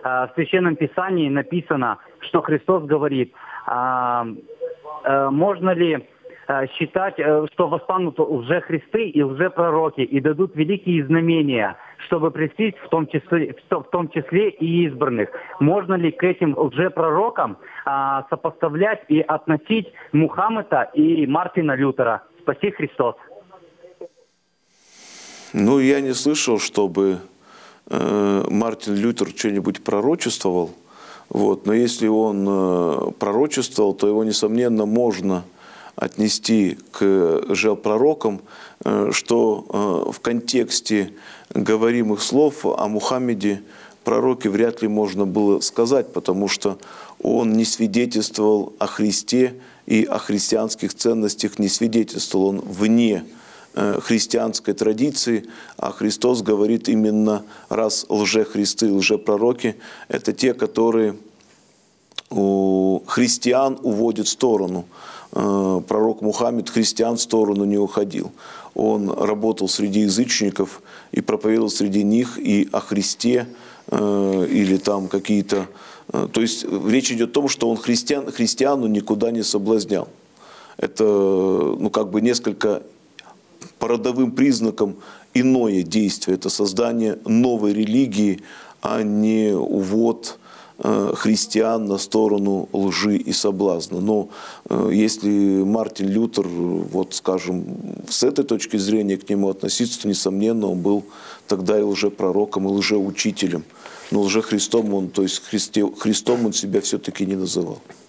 в Священном Писании написано, что Христос говорит, можно ли считать, что восстанут лжехристы и лжепророки и дадут великие знамения, чтобы пресечь в том числе и избранных. Можно ли к этим лжепророкам сопоставлять и относить Мухаммеда и Мартина Лютера? Спаси Христос. Ну, я не слышал, чтобы Мартин Лютер что-нибудь пророчествовал. Вот. Но если он пророчествовал, то его, несомненно, можно отнести к лжепророкам, что в контексте говоримых слов о Мухаммеде пророке вряд ли можно было сказать, потому что он не свидетельствовал о Христе и о христианских ценностях не свидетельствовал. Он вне христианской традиции, а Христос говорит именно, раз лжехристы, лжепророки, это те, которые христиан уводят в сторону. Пророк Мухаммед христиан в сторону не уходил. Он работал среди язычников и проповедовал среди них и о Христе, или там какие-то... То есть речь идет о том, что он христиану никуда не соблазнял. Это, ну, как бы несколько по родовым признакам иное действие. Это создание новой религии, а не увод христиан на сторону лжи и соблазна. Но если Мартин Лютер, вот скажем, с этой точки зрения к нему относиться, то, несомненно, он был тогда и лжепророком, и лжеучителем. Но лжехристом он, то есть Христом он себя все-таки не называл.